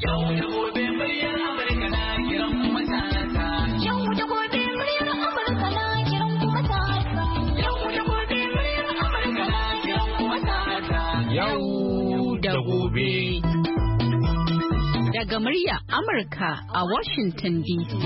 Yau da gobe muryar Amurka na kiran kuma talata. Yau da gobe muryar Amurka na kiran kuma talata. Yau da gobe muryar Amurka na kiran kuma talata. Yau da gobe. Daga murya Amurka a Washington DC.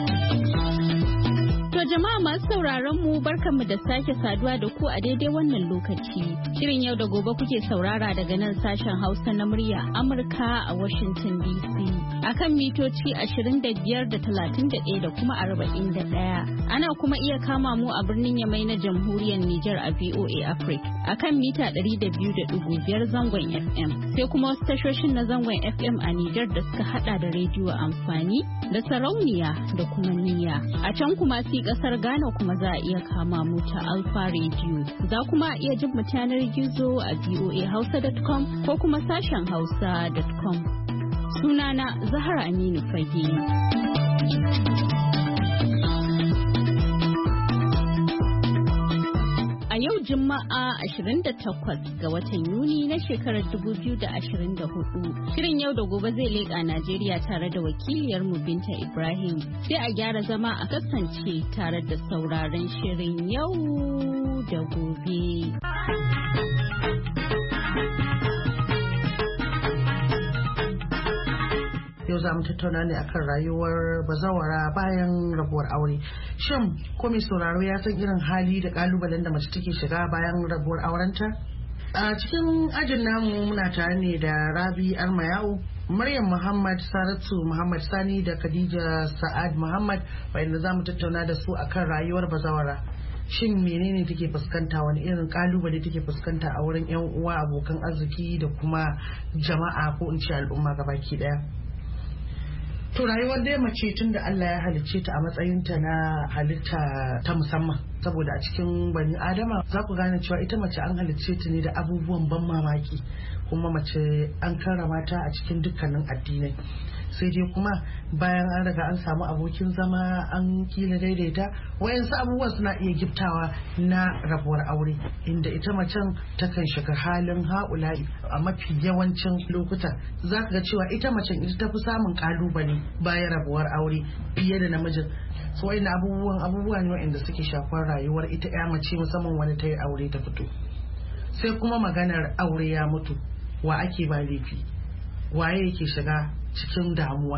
To jama'a masu sauraron mu barkanmu da sake saduwa da ku a daidai wannan lokaci. Shirin yau da gobe kuke saurara daga nan sashen Hausa na murya Amurka a Washington DC. Akan mitoci 25 da 31 da kuma 41. Ana kuma iya kama mu a birnin Yamai na Jamhuriyar Nijar a VOA Africa. Akan mita 200.5 zangon FM. Sai kuma wasu tashoshin na zangon FM a Nijar da suka hada da rediyo amfani da sarauniya da kuma niyya. A can kuma kasar Ghana kuma za a iya kama mu ta Alpha Radio. Za kuma a iya jin mu yanar gizo a voahausa.com ko kuma sashen hausa.com. Sunana Zahra Aminu Fage. A yau Juma'a 28 ga watan Yuni na shekarar 2024. Shirin yau da gobe zai leƙa Najeriya tare da wakiliyarmu Binta Ibrahim. Sai a gyara zama a kasance tare da sauraron shirin yau da gobe. Yau za mu tattauna ne akan rayuwar bazawara bayan rabuwar aure. Shin ko mai sauraro ya san irin hali da kalubalen da mace take shiga bayan rabuwar aurenta? A cikin ajin namu muna tare ne da Rabi Armayau, Maryam Muhammad, Saratu Muhammad Sani da Khadija Sa'ad Muhammad, wanda za mu tattauna da su akan rayuwar bazawara. Shin menene take fuskanta, wani irin kalubale take fuskanta a wurin 'yan uwa, abokan arziki da kuma jama'a ko in ce al'umma gabaki daya? To rayuwar dai mace tun da Allah ya halicce ta a matsayinta na halitta ta musamman, saboda a cikin bani adama za ku gane cewa ita mace an halicce ta ne da abubuwan ban mamaki, kuma mace an karrama ta a cikin dukkanin addinai. Sai dai kuma bayan an riga an samu abokin zama an kila daidaita, wayansu abubuwa suna iya giftawa na rabuwar aure, inda ita macen takan shiga halin haula'i a mafi yawancin lokuta. Za ka ga cewa ita macen ita ta fi samun kalubale bayan rabuwar aure fiye da namijin. So wa'in abubuwa ne wa'inda suke shafar rayuwar ita ya mace, musamman wani ta yi aure ta fito. Sai kuma maganar aure ya mutu, wa ake ba laifi, waye yake shiga cikin damuwa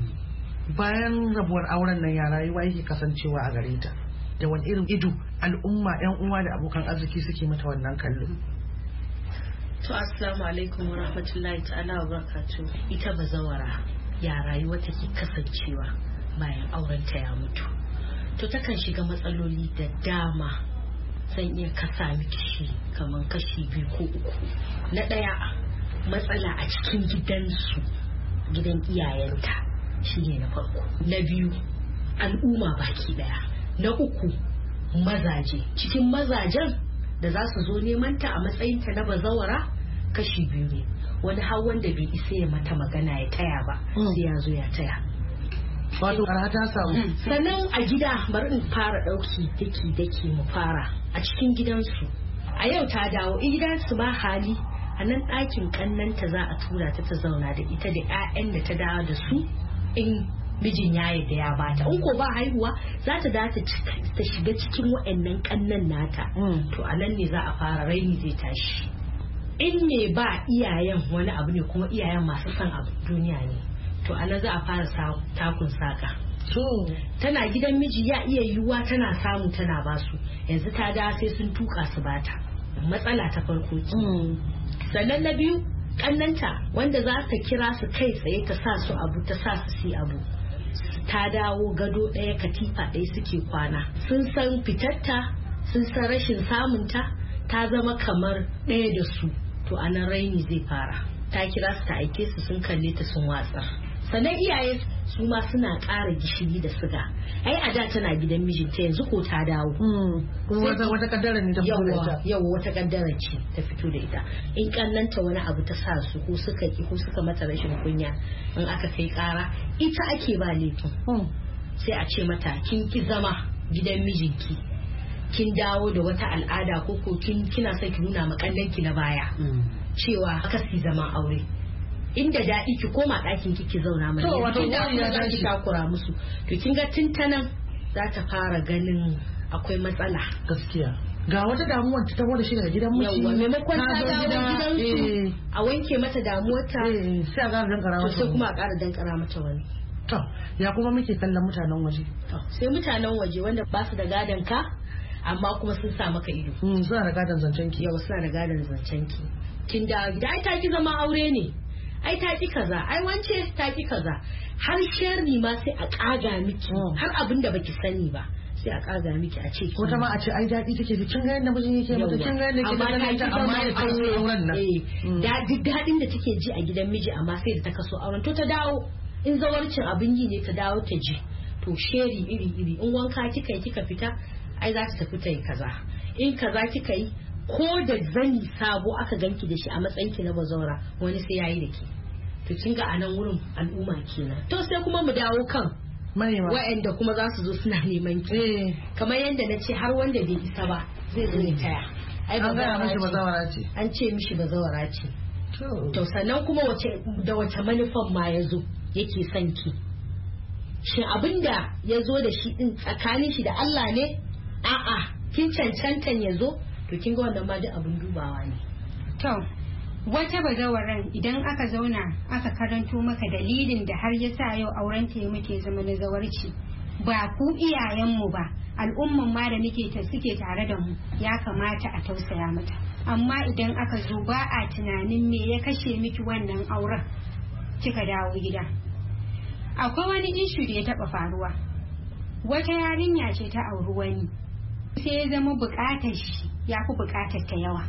bayan rabuwar auren nan, ya rayuwa yake kasancewa a gare ta, da wani irin ido al'umma, yan uwa da abokan arziki suke mata wannan kallo. To assalamu alaikum wa rahmatullahi ta'ala wa barakatuh. Ita bazawara ya rayuwa take kasancewa bayan aurenta ya mutu. To takan shiga matsaloli da dama, zan iya kasa miki shi kaman kashi 2 ko 3. Na ɗaya, matsala a cikin gidansu, gidan iyayenta, shine na farko. Na biyu, al'umma baki daya. Na uku, mazaje. Cikin mazajen da za su zo neman ta a matsayinta na bazawara, kashi 2 ne. Wani har wanda bai isa ya mata magana ya taya ba, sai ya zo ya taya. Wato ta samu. Sannan a gida, bari in fara dauki daki mu fara a cikin gidansu. A yau ta dawo gidansu ba hali, a nan ɗakin ƙannanta za a tura ta zauna da ita da 'ya'yan da ta dawo da su in mijin ya yarda ya bata. In ko ba haihuwa, za ta dawo ta shiga cikin waɗannan ƙannan nata. To a nan ne za a fara raini zai tashi. In me ba iyayen wani abu ne, kuma iyayen masu son abu duniya ne, to a nan za a fara takun saka. Tana gidan miji ya iya yiwuwa tana samu tana basu, yanzu ta dawo sai sun tuka su bata. Matsala ta farko ce. Sannan na biyu, kannanta wanda za ta kira su kai tsaye ta sa su abu, ta sa su si abu, ta dawo gado ɗaya katifa ɗaya suke kwana. Sun san fitarta, sun san rashin samunta, ta zama kamar ɗaya da su. To anan raini zai fara. Ta kira su ta aike su, sun kalle ta sun watsa. Sannan iyaye su ma suna ƙara gishiri da siga. Ai a da tana gidan mijinta, yanzu ko ta dawo. Wata kaddara ne ta fito da ita. Yawa wata kaddara ce ta fito da ita. In kannanta wani abu ta sa su, ko suka ki, ko suka mata rashin kunya, in aka kai ƙara, ita ake ba laifin. Sai a ce mata kin ki zama gidan mijinki, kin dawo da wata al'ada, ko kina son ki nuna ma kannanki na baya cewa kasi zaman aure. inda daɗi ki koma ɗakin ki zauna mai. To wato ya za ki takura musu. To kin ga tuntanan za ta fara ganin akwai matsala. Gaskiya. Ga wata damuwar ta taho da shi daga gidan miji. Yawwa maimakon ta dawo gidan a wanke mata damuwar ta. Sai a ƙara dankara mata. Sai kuma a ƙara dankara mata wani. To ya kuma muke kallon mutanen waje. Sai mutanen waje wanda ba su da gadon ka amma kuma sun sa maka ido. Suna da gadon zancen ki. Yau suna da gadon zancen ki. Kin dawo gida ai ta ki zama aure ne. Ai ta ki kaza, ai wance ta ki kaza. Har sharri ma sai a kaga miki, har abin da baki sani ba. Sai a kaga miki a ce wata ma a ce ai daɗi take da kin ga yadda mijin yake mata kin ga yadda yake da amma ya kaso auren nan. Daɗin da take ji a gidan miji amma sai da ta kaso auren to ta dawo in zawarcin abin yi ne ta dawo ta ji. To sheri iri in wanka kika fita ai za ta tafi ta yi kaza. In kaza kika yi ko da zani sabo aka ganki da shi a matsayin ki na bazawara wani sai yayi da ke. To kin ga anan wurin al'umma kenan. To sai kuma mu dawo kan wa'anda kuma za su zo suna neman ki. Kamar yadda na ce har wanda bai isa ba zai zo ya taya. Ai bazawara ce. An ce mishi bazawara ce. To sannan kuma da wace manufan ma ya zo yake son ki. Shin abinda ya zo da shi din tsakanin shi da Allah ne? A'a kin cancantan ya zo? To kin ga wannan ma duk abin dubawa ne. To wata bazawaran idan aka zauna aka karanto maka dalilin da har ya sa yau auren ta muke zama na zawarci ba ku iyayenmu ba al'umman ma da suke tare da mu ya kamata a tausaya mata amma idan aka zo ba a tunanin me ya kashe miki wannan auren kika dawo gida. Akwai wani ishu da ya taba faruwa, wata yarinya ce ta auri wani sai ya zama bukatar shi ya fi bukatar ta yawa.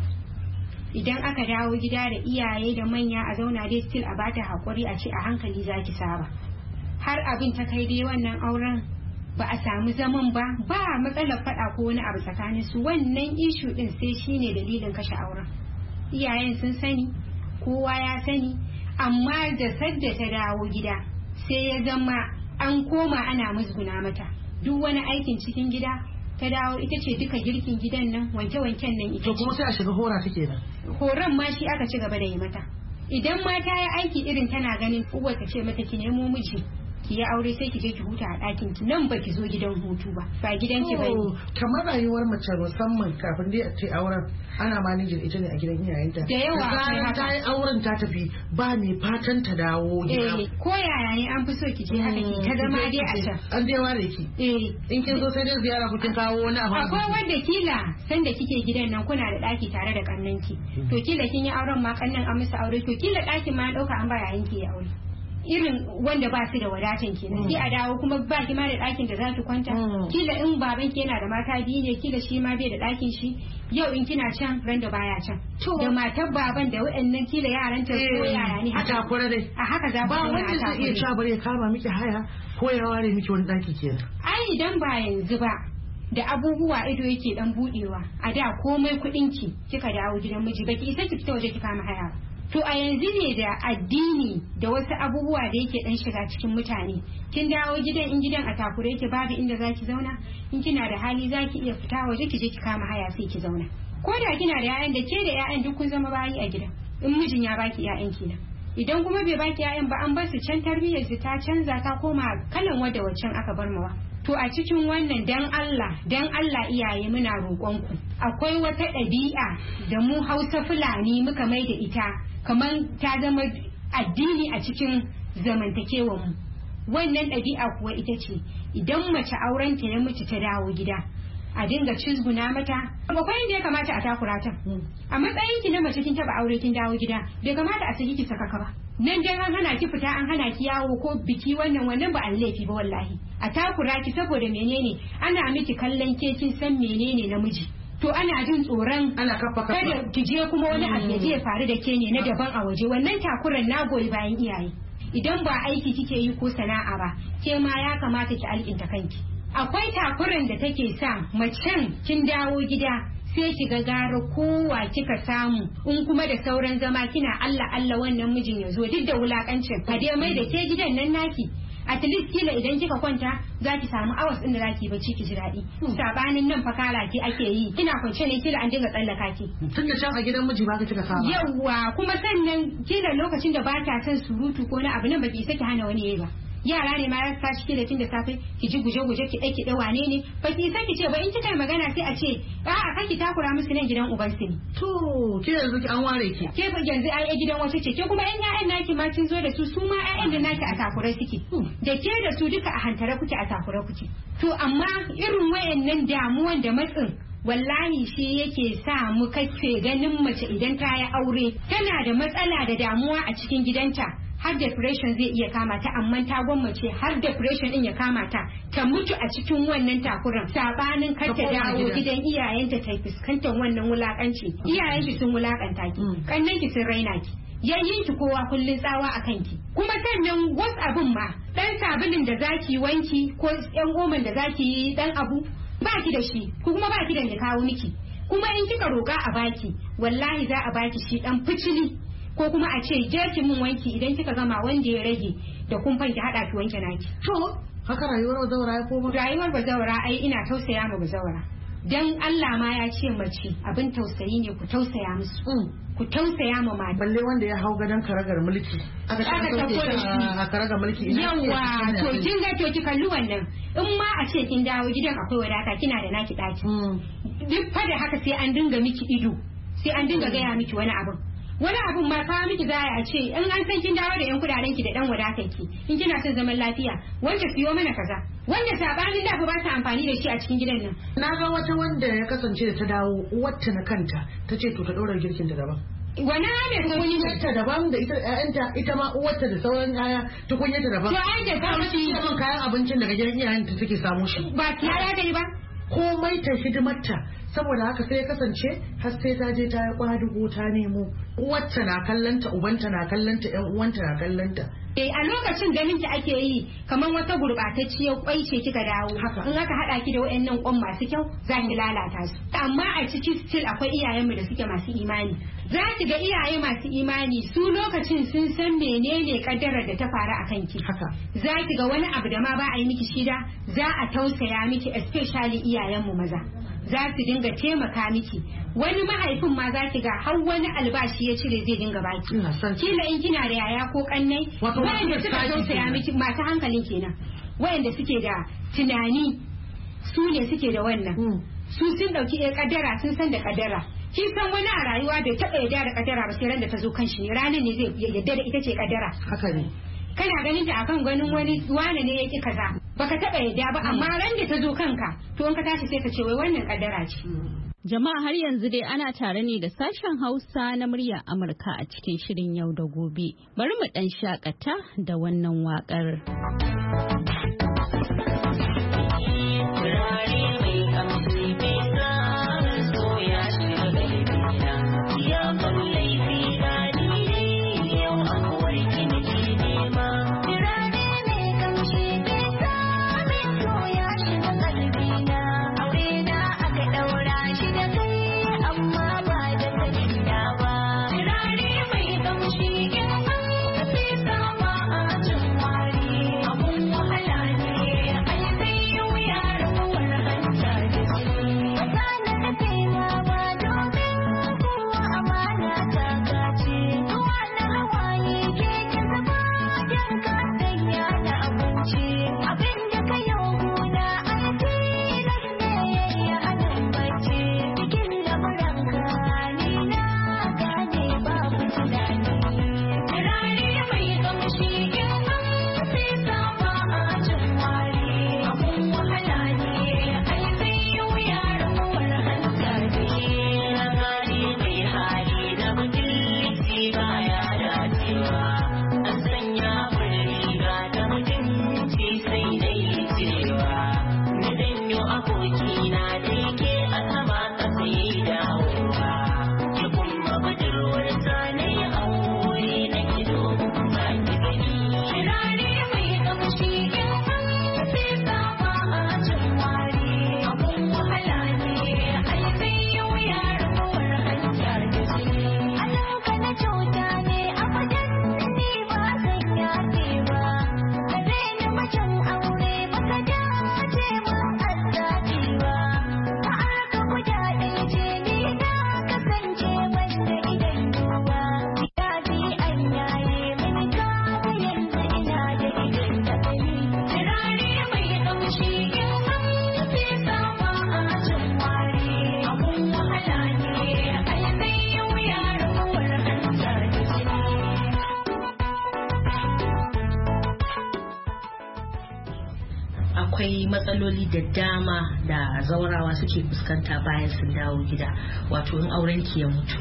Idan aka dawo gida da iyaye da manya a zauna dai still a bata hakuri a ce a hankali zaki saba. Har abin ta kai dai wannan auren ba a samu zaman ba matsalar faɗa ko wani abu tsakanin su, wannan ishu din sai shine dalilin kashe auren. Iyayen sun sani, kowa ya sani, amma da sadda ta dawo gida sai ya zama an koma ana musguna mata. Duk wani aikin cikin gida ta dawo ita ce duka girkin gidan nan, wanke-wanken nan ita ce. Kuma sai a shiga hora take nan. Horon ma shi aka ci gaba da yi mata. Idan ma ta yi aiki irin tana ganin uwar ta ce mata ki nemo miji ki yi aure sai ki je ki huta a ɗakin ki, nan ba ki zo gidan hutu ba gidan ki bane. Kamar rayuwar mace musamman kafin dai a ce auren ana manajin ita ne a gidan iyayenta. Da yawa bayan ta yi auren ta tafi ba mai fatan ta dawo gida. Ko yaya ne an fi so ki je haka ki ta zama dai a can. An dai ware ki. In kin zo sai dai ziyara ku kin kawo wani abu. Akwai wanda kila sanda kike gidan nan kuna da ɗaki tare da kannanki. To kila kin yi auren ma kannan an musu aure, to kila ɗakin ma ɗauka an ba yayin ki ya aure. Irin wanda ba su da wadatan kenan sai a dawo kuma ba ki ma da ɗakin da za ki kwanta. Kila in baban ki yana da mata biyu ne, kila shi ma bai da ɗakin shi. Yau in kina can ran da baya can da matar baban da waɗannan kila yaran ta ko yaya ne a takura dai a haka za ba wanda zai iya cewa bare ya kama miki haya ko ya ware miki wani ɗaki kenan. Ai idan ba yanzu ba da abubuwa ido yake dan budewa a da komai kuɗin ki kika dawo gidan miji baki isa ki fita waje ki kama haya. To a yanzu ne da addini da wasu abubuwa da yake dan shiga cikin mutane, kin dawo gidan in gidan a takure yake babu inda zaki zauna, in kina da hali zaki iya fita waje ki je ki kama haya sai ki zauna. Ko da kina da 'ya'yan da ke da 'ya'yan duk kun zama bayi a gidan in mijin ya baki 'ya'yan kenan. Idan kuma bai baki 'ya'yan ba an bar su can tarbiyyar su ta canza ta koma kalan wadda waccan aka bar mawa. To a cikin wannan dan Allah iyaye muna roƙonku, akwai wata ɗabi'a da mu Hausa Fulani muka mai da ita kamar ta zama addini a cikin zamantakewar mu. Wannan ɗabi'a kuwa ita ce idan mace aurenta ya mutu ta dawo gida a dinga cizguna mata. Akwai inda ya kamata a takura ta. A matsayin ki na mace kin taba aure kin dawo gida bai kamata a saki ki sakaka ba. Nan dai an hana ki fita, an hana ki yawo ko biki, wannan ba an laifi ba wallahi. A takura ki saboda menene ana miki kallon ke kin san menene namiji. To ana jin tsoron ana kafa kada ki je kuma wani abu ya je ya faru da ke ne na daban a waje. Wannan takuran na goyi bayan iyaye. Idan ba aiki kike yi ko sana'a ba, ke ma ya kamata ki alkinta kanki. Akwai takuran da take sa macen kin dawo gida sai ki ga gara kowa kika samu, in kuma da sauran zama kina Allah Allah wannan mijin ya zo duk da wulakancin ka dai mai da ke gidan nan naki. at least kila idan kika kwanta zaki samu hours din da zaki bacci ki ji daɗi sabanin nan fakara ki ake yi kina kwance ne kila an dinga tsallaka ki tun da can a gidan miji ba ka kika saba yawa kuma sannan kila lokacin da ba ta son surutu ko na abu nan baki saki hana wani yayi ba yara ne ma ya tashi kila tun da safe ki ji guje-guje ki ɗaki wane ne ba ki saki ce ba in kika yi magana sai a ce a'a kaki takura musu nan gidan uban su ne to ke yanzu ki an ware ki ke ba yanzu ai gidan wasu ce ke kuma ƴaƴan naki ma kin zo da su ma ƴaƴan da naki a takure suke da ke da su duka a hantare kuke a takure kuke to amma irin wayannan damuwan da matsin wallahi shi yake sa mu kace ganin mace idan ta yi aure tana da matsala da damuwa a cikin gidanta har depression zai iya kama ta amma ta gwammace har depression din ya kama ta ta mutu a cikin wannan takuran sabanin kar ta dawo gidan iyayenta ta fuskantar wannan wulakanci iyayenki sun wulakanta ki kannanki sun raina ki yayin ki kowa kullun tsawa akan ki kuma sannan wasu abun ma dan sabulin da zaki wanki ko yan oman da zaki yi dan abu baki da shi ko kuma baki da mai kawo miki kuma in kika roka a baki wallahi za a baki shi dan ficili ko kuma a ce je ki mun wanki idan kika gama wanda ya rage da kumfan ki hada ki wanke naki to haka rayuwar bazawara ya koma rayuwar bazawara ai ina tausaya ma bazawara dan Allah ma ya ce mace abin tausayi ne ku tausaya musu ku tausaya ma mata balle wanda ya hau gadon karagar mulki aka sauke shi a karagar mulki yawa to kin ga to ki kalli wannan in ma a ce kin dawo gidan akwai wadata kina da naki daki duk fa da haka sai an dinga miki ido sai an dinga gaya miki wani abun ma kawo miki zaya a ce in an san kin dawo da yan kudaden ki da dan wadatar ki in kina son zaman lafiya wanda siyo mana kaza wanda sabanin da ba ta amfani da shi a cikin gidan nan na ga wata wanda ya kasance da ta dawo uwarta na kanta ta ce to ta ɗora girkin ta daban wani ne tukunyarta daban da ita ƴaƴanta ita ma uwarta da sauran ƴaƴa tukunyarta daban to ai da sauki kayan abincin daga gidan iyayenta take samu shi ba kiyaya da ba komai ta hidimarta saboda haka sai ya kasance har sai ta je ta yi kwadugo ta nemo uwarta na kallanta ubanta na kallanta ƴan uwanta na kallanta a lokacin ganin ki ake yi kamar wata gurbatacciyar kwai ce kika dawo in aka hada ki da wayannan kwan masu kyau za ki lalata su amma a ciki still akwai iyayenmu da suke masu imani za ki ga iyaye masu imani su lokacin sun san menene kaddarar da ta faru a kanki za ki ga wani abu da ma ba a yi miki shida za a tausaya miki especially iyayenmu maza za su dinga taimaka miki wani mahaifin ma za ki ga har wani albashi ya cire zai dinga baki kila in kina da yaya ko kannai wayanda suka tausaya miki masu hankalin kenan wayanda suke da tunani su ne suke da wannan su sun dauki kaddara sun san da kaddara kin san wani a rayuwa bai taɓa yarda da kaddara ba sai ran da ta zo kan shi ne ranar ne zai yarda da ita ce kaddara haka ne kana ganin ta akan ganin wani ne yake kaza baka taba yadda ba amma ran da ta zo kanka to in ka tashi sai ka ce wai wannan kaddara ce jama'a har yanzu dai ana tare ne da sashen Hausa na murya Amurka a cikin shirin yau da gobe bari mu dan shakata da wannan wakar Abun wahala akwai matsaloli da dama da zaurawa suke fuskanta bayan sun dawo gida, wato in auren ki ya mutu.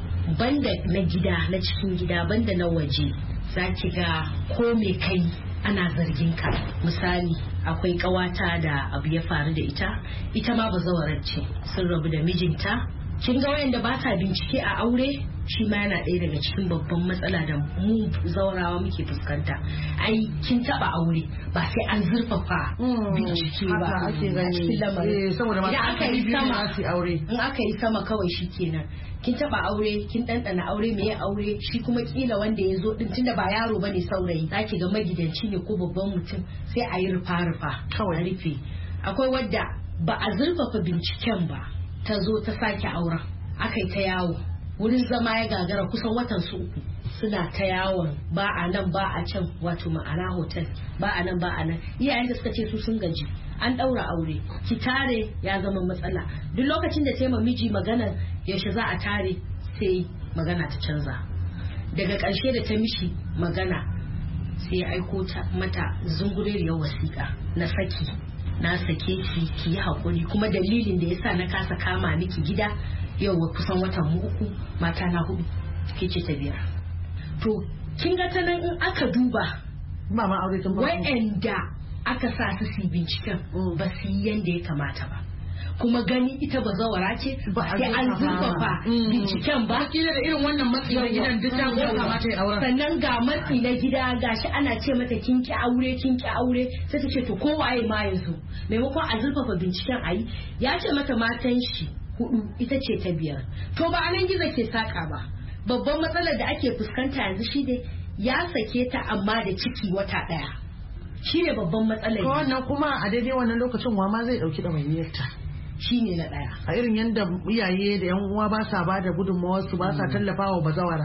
Banda na gida, na cikin gida, banda na waje, za ki ga ko me kai ana zargin ka. Misali, akwai kawata da abu ya faru da ita ma bazawarar ce, sun rabu da mijinta. Kin ga wayanda ba sa bincike a aure, shi ma yana ɗaya daga cikin babban matsala da mu zaurawa muke fuskanta. Ai kin taba aure ba sai an zurfafa bincike ba a cikin lamarin. Saboda idan aka yi sama aure, in aka yi sama kawai shi kenan. Kin taba aure, kin ɗanɗana aure, me ya aure, shi kuma kila wanda ya zo din tunda ba yaro bane saurayi, zaki ga magidanci ne ko babban mutum, sai a yi rufa kawai rufe. Akwai wadda ba a zurfafa binciken ba, ta zo ta sake auren, aka yi ta yawo, wurin zama ya gagara kusan watan su uku suna ta yawon, ba a nan ba a can, wato ma'ana hotel, ba a nan ba a nan. Iyayen da suka ce su sun gaji, an ɗaura aure, ki tare ya zama matsala. Duk lokacin da ta yi miji magana yaushe za a tare, sai magana ta canza. Daga ƙarshe da ta mishi magana, sai ya aiko mata zunguriyar wasiƙa na saki. Na sake ki yi haƙuri, kuma dalilin da yasa na kasa kama miki gida yau kusan watan mu 3, mata na 4, ke ce ta 5. To kin ga ta nan in aka duba mama aure tun farko, wa'anda aka sa su binciken ba su yi yanda ya kamata ba, kuma gani ita bazawara ce ba sai an zurfafa binciken ba. Kila da irin wannan matsi na gidan duk ta kamata ya aure. Sannan ga matsi na gida, gashi ana ce mata kin ki aure, sai ta ce to kowaye ma yanzu, maimakon a zurfafa binciken ayi. Ya ce mata matan shi 4, ita ce ta 5. To ba anan gizo ke saka ba. Babban matsalar da ake fuskanta yanzu shi ne ya sake ta amma da ciki wata 1. Shi ne babban matsalar. Ko wannan kuma a daidai wannan lokacin wa ma zai dauki ɗawainiyarta. Shi ne na 1. A irin yadda iyaye da yan uwa ba sa ba da gudunmawar su, ba sa tallafawa bazawara.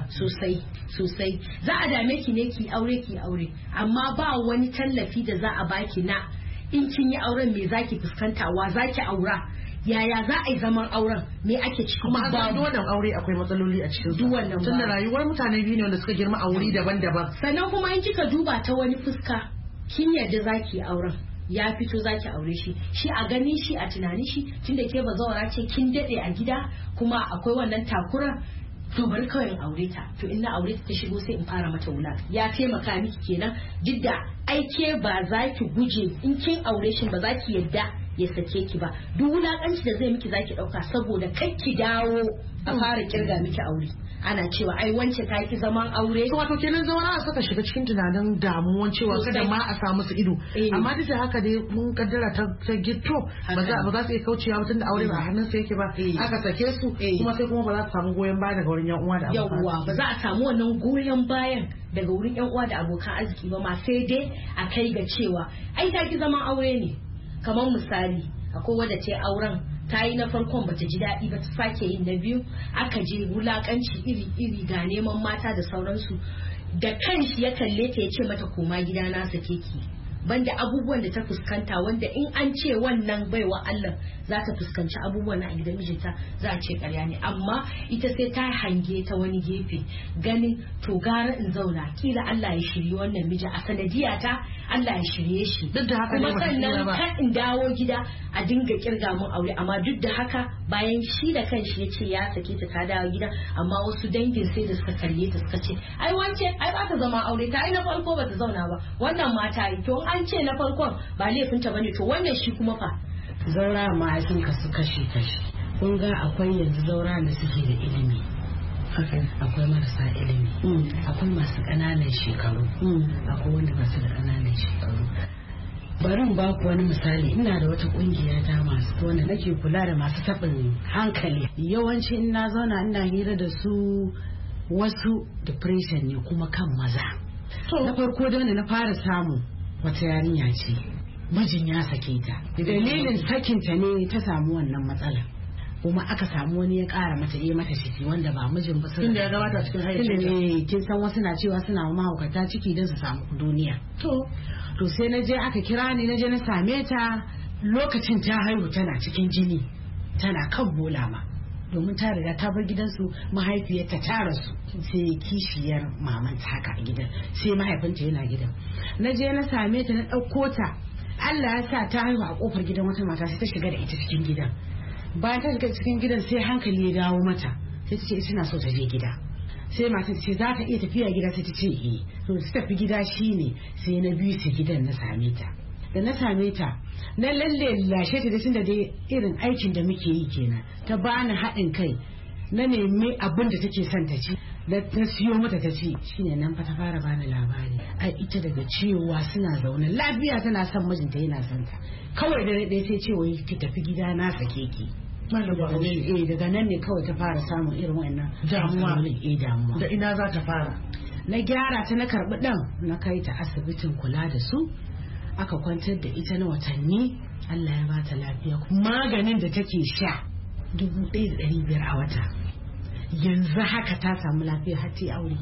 Sosai. Za a dame ki ne ki aure, amma ba wani tallafi da za a baki na in kin yi auren me zaki fuskanta, wa zaki aura, yaya za a yi zaman auren, me ake ciki. Kuma a wannan aure akwai matsaloli a cikin duk wannan tunda rayuwar mutane biyu ne wanda suka girma a wuri daban-daban. Sannan kuma in kika duba ta wani fuska, kin yarda zaki auren, ya fito zaki aure shi a gani shi a tunani shi, tunda ke bazawara ce kin dade a gida kuma akwai wannan takura, to bari kawai in aure ta. To in na aure ta shigo sai in fara mata wula, ya taimaka miki kenan. Duk da aike ba za ki guje, in kin aure shi ba za ki yadda ya sake ki ba. Duk wulakanci da zai miki zaki dauka, saboda kai ki dawo a fara kirga miki aure. Ana cewa ai wance ta yi zaman aure. To wato kenan zauna suka shiga cikin tunanin damuwan cewa kada ma a samu su ido. Amma duk da haka dai mun kaddara ta gitto ba za su iya kaucewa ba, tunda aure ba a hannun sa yake ba. Aka sake su kuma sai kuma ba za su samu goyon baya daga wurin yan uwa da abokan. Yawwa, ba za a samu wannan goyon bayan daga wurin yan uwa da abokan arziki ba ma, sai dai a kai ga cewa ai ta ki zaman aure ne. Kamar misali, akwai wadda ta yi auren, ta yi na farkon bata ji daɗi ba, ta sake yin na biyu, aka je wulakanci iri ga neman mata da sauransu. Da kanshi ya kalle ta ya ce mata koma gida na sake ki. Banda abubuwan da ta fuskanta, wanda in an ce wannan baiwa Allah za ta fuskanci abubuwan a gidan mijinta, za a ce ƙarya ne. Amma ita sai ta hange ta wani gefe, ganin to gara in zauna, kila Allah ya shirye wannan miji, a sanadiyata Allah ya shirye shi. Duk da haka kuma sannan kan in dawo gida a dinga kirga mun aure. Amma duk da haka, bayan shi da kanshi ya ce ya sake ta dawo gida, amma wasu dangin sai da suka kalle ta suka ce ai wance ai ba ta zama aure, ta ai na farko ba ta zauna ba, wannan mata yi. To an ce na farkon ba laifinta bane, to wannan shi kuma fa. Zaura ma sun kasu kashi. Kun ga akwai yanzu zaura da suke da ilimi, akwai marasa ilimi, akwai masu ƙananan shekaru, akwai wanda masu da ƙananan shekaru. Barin ba ku wani misali, ina da wata kungiya ta masu wanda nake kula da masu taɓin hankali. Yawanci in na zauna ina hira da su, wasu depression ne kuma kan maza. Na farko da na fara samu wata yarinya ce, mijin ya sake ta, dalilin sakinta ne ta samu wannan matsala, kuma aka samu wani ya kara mata ciki wanda ba mijin ba. Tunda ya gabata cikin hayyacin. Kin san wasu na cewa suna mahaukata ciki don su samu duniya. To sai na je aka kira ni, na je na same ta, lokacin ta haihu tana cikin jini, tana kan bola ma, domin ta riga ta bar gidansu, mahaifiyarta ta rasu, sai kishiyar mamanta haka a gidan, sai mahaifinta yana gidan. Na je na same ta, na ɗauko ta, Allah ya sa ta haihu a kofar gidan wata mata sai ta shiga da ita cikin gidan. Bayan ta shiga cikin gidan sai hankali ya dawo mata sai ta ce ita na so ta je gida. Sai mata ce za ta iya tafiya gida sai ta ce eh. To su tafi gida shine sai na biyu sai gidan na same ta. Da na same ta na lashe ta da tunda dai irin aikin da muke yi kenan. Ta bani haɗin kai na nemi abin da take son ta ci. Na siyo mata ta ci shine nan fa ta fara bani labari. Ai ita daga cewa suna zaune lafiya tana son mijinta yana son ta. Kawai da dai sai ce wai ki tafi gida na sake ki. Daga nan ne kawai ta fara samun irin wannan damuwa. Da ina za ta fara? Na gyara ta na karbi dan na kai ta asibitin kula da su aka kwantar da ita na watanni. Allah ya ba ta lafiya. Maganin da take sha 1,500 a wata. Yanzu haka ta samu lafiya har ta aure.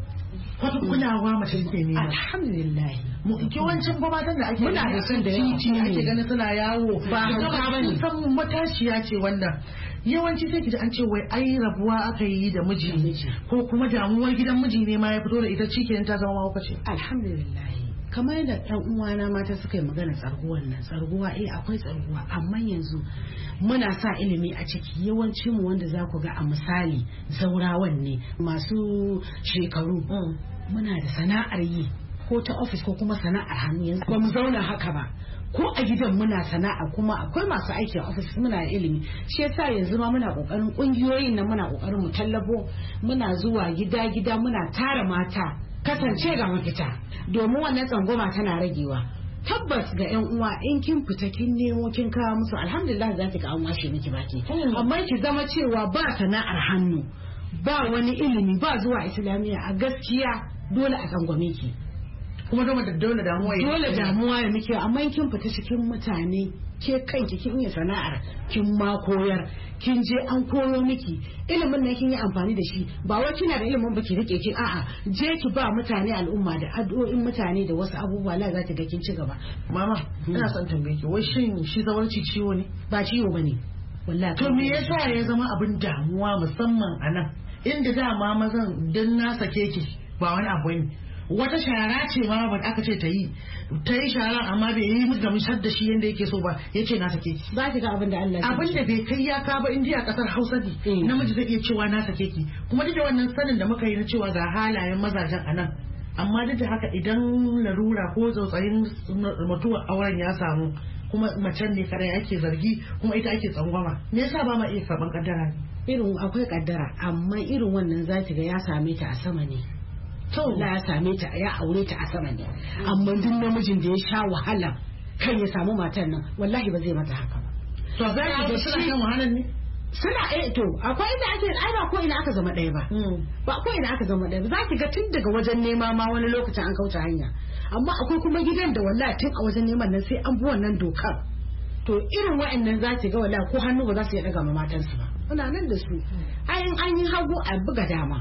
Wata kulawa mace take nema. Alhamdulillah. Yawancin matan da ake muna da son da titi ake ganin suna yawo ba hauka bane. San matashiya ce wanda yawanci sai ki an ce wai ai rabuwa aka yi da miji ko kuma damuwar gidan miji ne ma ya fito da ita cikin ta zama mahaukaci. Alhamdulillah. Kamar da ɗan uwana mata suka yi magana tsarguwar nan tsarguwa akwai tsarguwa amma yanzu muna sa ilimi a ciki yawancin mu wanda za ku ga a misali zaurawan ne masu shekaru muna da sana'ar yi ko ta ofis ko kuma sana'ar hannu yanzu ba mu zauna haka ba ko a gidan muna sana'a kuma akwai masu aiki a ofis muna da ilimi shi yasa yanzu ma muna kokarin kungiyoyin nan muna kokarin mu tallafo muna zuwa gida muna tara mata kasance ga mafita domin wannan tsangwama tana ragewa. Tabbas ga yan uwa in kin fita kin nemo kin kawo musu alhamdulillah za ki ga an washe miki baki amma ki zama cewa ba sana'ar hannu ba wani ilimi ba zuwa islamiyya a gaskiya dole a tsangwame ki kuma dole damuwa ya miki amma kin fita cikin mutane ke kanki kin iya sana'ar kin ma koyar kin je an koyo miki ilimin nan kin yi amfani da shi ba wai kina da ilimin ba ki rike ki a'a je ki ba mutane al'umma da addu'o'in mutane da wasu abubuwa la za ta ga kin ci gaba. Mama ina son tambaye ki wai shin shi zawarci ciwo ne? Ba ciwo bane wallahi. To me yasa ya zama abin damuwa musamman a nan inda dama mazan dan na sake ki ba wani abu ne. Wata shara ce ma ba aka ce ta yi shara amma bai yi gamsar da shi yadda yake so ba yace na sake ki. Ba ki ga abin da Allah ya abin da bai kai ya ka ba indiya kasar Hausa ne namiji zai iya cewa na sake ki kuma duk da wannan sanin da muka yi na cewa ga halayen mazajen anan amma duk da haka idan larura ko tsautsayin mutuwar auren ya samu kuma macen ne kare ake zargi kuma ita ake tsangwama me yasa ba ma iya karban kaddara irin akwai kaddara amma irin wannan zaki ga ya same ta a sama ne. To ya same ta ya aure ta a sama ne amma duk namijin da ya sha wahala kan ya samu matan nan wallahi ba zai mata haka ba. To za ki ga suna kan wahalar ne? Suna to akwai inda ake ai ba ko ina aka zama ɗaya ba. Ba ko ina aka zama ɗaya ba za ki ga tun daga wajen nema ma wani lokacin an kauce hanya amma akwai kuma gidan da wallahi tun a wajen neman nan sai an bi wannan dokar. To irin wa'annan za ki ga wallahi ko hannu ba za su iya daga ma matansu ba. Muna nan da su ayin an yi hagu a buga dama.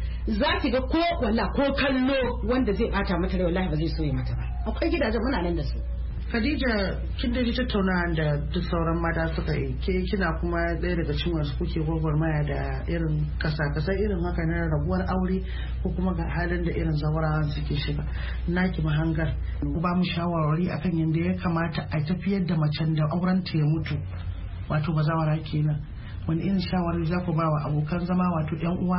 Za ki ga ko kallo wanda zai bata mata rai wallahi ba zai so ya mata ba akwai gidajen muna nan da su. Khadija kin da tattauna da duk sauran mata suka yi ke kina kuma ɗaya daga cikin wasu kuke gwagwarmaya da irin kasa-kasa irin haka na rabuwar aure ko kuma ga halin da irin zawarawan suke shiga naki mahangar ku ba mu shawarwari akan yadda ya kamata a tafiyar da macen da auren ta ya mutu wato bazawara kenan wani irin shawarar za ku ba wa abokan zama wato yan uwa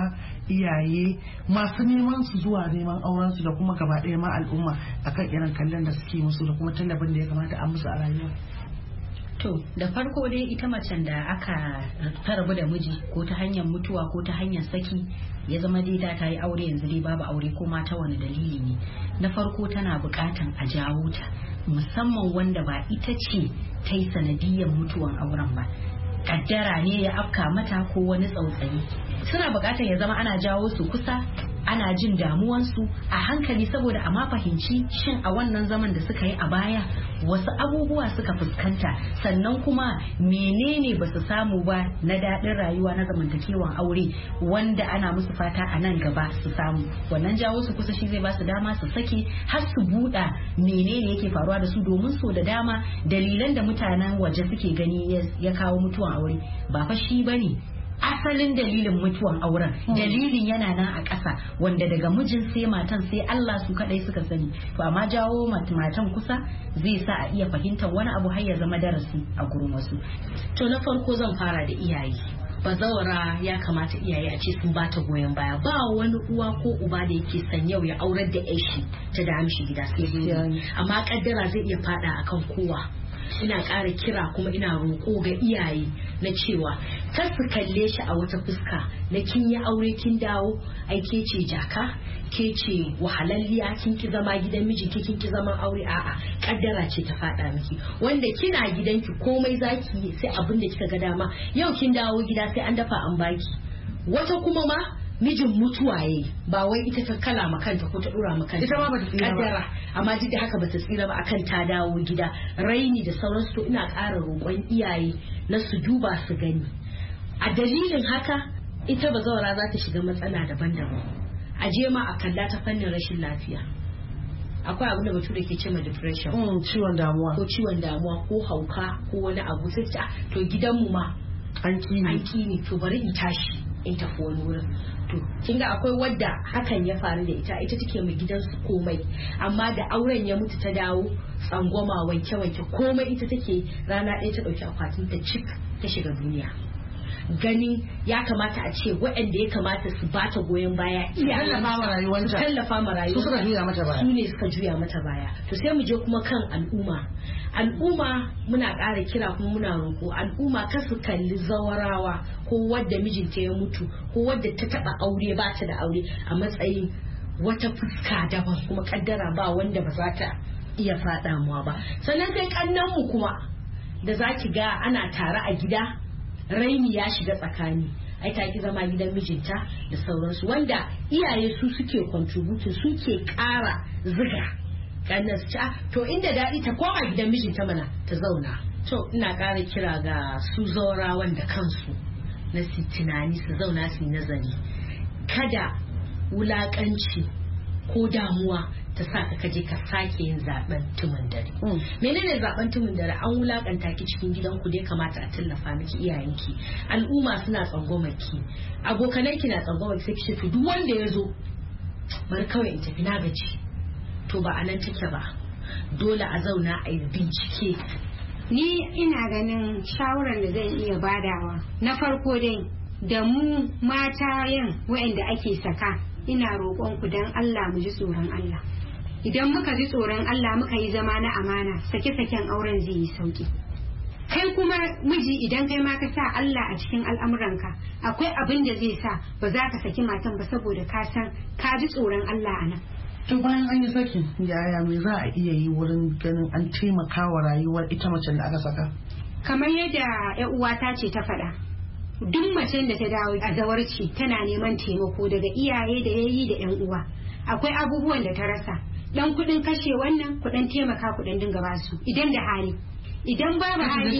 iyaye masu neman su zuwa neman auren su da kuma gaba ɗaya ma al'umma akan irin kallon da suke musu da kuma tallafin da ya kamata a musu a rayuwa. To da farko dai ita macen da aka rabu da miji ko ta hanyar mutuwa ko ta hanyar saki ya zama dai da ta yi aure yanzu dai babu aure ko ma ta wani dalili ne na farko tana bukatan a jawo ta musamman wanda ba ita ce ta yi sanadiyyar mutuwan auren ba kaddara ne ya afka mata ko wani tsautsayi suna bukatar ya zama ana jawo su kusa ana jin damuwansu a hankali saboda a ma fahimci shin a wannan zaman da suka yi a baya wasu abubuwa suka fuskanta sannan kuma menene ba su samu ba na daɗin rayuwa na zamantakewan aure wanda ana musu fata a nan gaba su samu wannan jawo su kusa shi zai ba su dama su sake har su buɗa menene yake faruwa da su domin so da dama dalilan da mutanen waje suke gani ya kawo mutuwan aure ba fa shi bane asalin dalilin mutuwan auren dalilin yana nan a ƙasa wanda daga mijin sai matan sai Allah su kadai suka sani to amma jawo matan kusa zai sa a iya fahimtar wani abu har ya zama darasi a gurin wasu. To na farko zan fara da iyaye. Bazawara ya kamata iyaye a ce sun bata goyon baya. Ba wani uwa ko uba da yake son yau ya aurar da ƴar shi ta da amshi gida sai amma kaddara zai iya fada akan kowa. Ina ƙara kira kuma ina roƙo ga iyaye na cewa kar su kalle shi a wata fuska na kin yi aure kin dawo ai ke ce jaka ke ce wahalalliya kin ki zama gidan miji kin ki zaman aure a'a kaddara ce ta fada miki wanda kina gidanki komai zaki sai abin da kika ga dama yau kin dawo gida sai an dafa an baki wata kuma ma mijin mutuwa yayi ba wai ita ta kala makanta ko ta dura makanta ita ma bata tsira ba amma duk da haka bata tsira ba akan ta dawo gida raini da sauransu to ina ƙara roƙon iyaye na su duba su gani a dalilin haka ita bazawara za ta shiga matsala daban-daban a je ma a kalla ta fannin rashin lafiya akwai abin da bature ke ce ma depression ciwon damuwa ko hauka ko wani abu sai ta to gidanmu ma an kini to bari in tashi in tafi wani wurin to kin ga akwai wadda hakan ya faru da ita take mai gidansu komai amma da auren ya mutu ta dawo tsangwama wanke komai ita take rana ɗaya ta ɗauki akwatin ta cik ta shiga duniya ganin ya kamata a ce waɗanda ya kamata su bata goyon baya tallafa ma rayuwanta su ne suka juya mata baya to sai mu je kuma kan al'umma muna ƙara kira kuma muna roƙo al'umma kar su kalli zawarawa ko wadda mijinta ya mutu ko wadda ta taɓa aure ba ta da aure a matsayin wata fuska daban kuma kaddara ba wanda ba za ta iya faɗa muwa ba sannan sai kannan mu kuma da za ki ga ana tare a gida raini ya shiga tsakani ai ta ki zama gidan mijinta da sauransu wanda iyaye su suke contributing suke ƙara ziga kannan su ci to inda daɗi ta koma gidan mijinta mana ta zauna to ina ƙara kira ga su zaurawan da kansu na su tunani su zauna su yi nazari kada wulaƙanci ko damuwa ta sa ka kaje ka sake yin zaben tumun dare. Menene zaben tumun dare? An wulakanta ki cikin gidanku dai kamata a tallafa miki iyayenki. Al'umma suna tsangwamaki. Abokananki na tsangwamaki sai kice to duk wanda ya zo bari kawai in tafi na gaji. To ba anan take ba. Dole a zauna a yi bincike. Ni ina ganin shawaran da zan iya badawa. Na farko dai da mu mata yan waɗanda ake saka ina roƙon ku dan Allah mu ji tsoron Allah. Idan muka ji tsoron Allah muka yi zama na amana sake-saken auren zai yi sauki. Kai kuma miji idan kai ma ka sa Allah a cikin al'amuranka akwai abin da zai sa ba za ka saki matan ba saboda ka san ka ji tsoron Allah a nan. To bayan an yi sakin yaya me za a iya yi wurin ganin an taimaka wa rayuwar ita macen da aka saka? Kamar yadda 'yar uwata ce ta faɗa. Duk macen da ta dawo a zawarci tana neman taimako daga iyaye da yayi da 'yan uwa. Akwai abubuwan da ta rasa. Dan kudin kashe wannan kudin taimaka kudin dinga basu idan da hali. Idan babu hali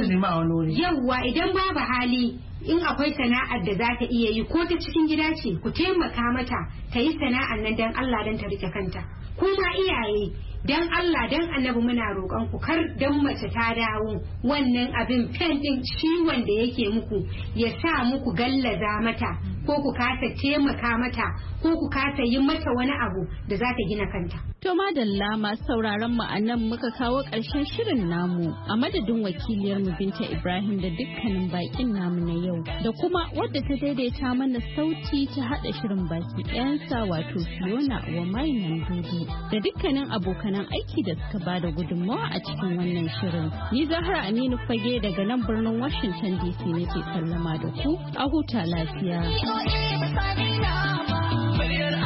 yawwa idan babu hali in akwai sana'ar da za ta iya yi ko ta cikin gida ce ku taimaka mata ta yi sana'ar nan dan Allah dan ta rike kanta. Kuma iyaye dan Allah dan Annabi muna roƙon ku kar dan mace ta dawo wannan abin fen din ciwon da yake muku ya sa muku gallaza mata ko ku kasa taimaka mata ko ku kasa yi mata wani abu da za ta gina kanta. To madalla masu sauraron mu anan muka kawo ƙarshen shirin namu a madadin wakiliyar mu Binta Ibrahim da dukkanin bakin namu na yau da kuma wadda ta daidaita mana sauti ta hada shirin baki ɗayansa wato Fiona wa Mainan Dudu da dukkanin abokanan aiki da suka bada gudunmawa a cikin wannan shirin. Ni Zahra Aminu Fage daga nan birnin Washington DC nake sallama da ku a huta lafiya.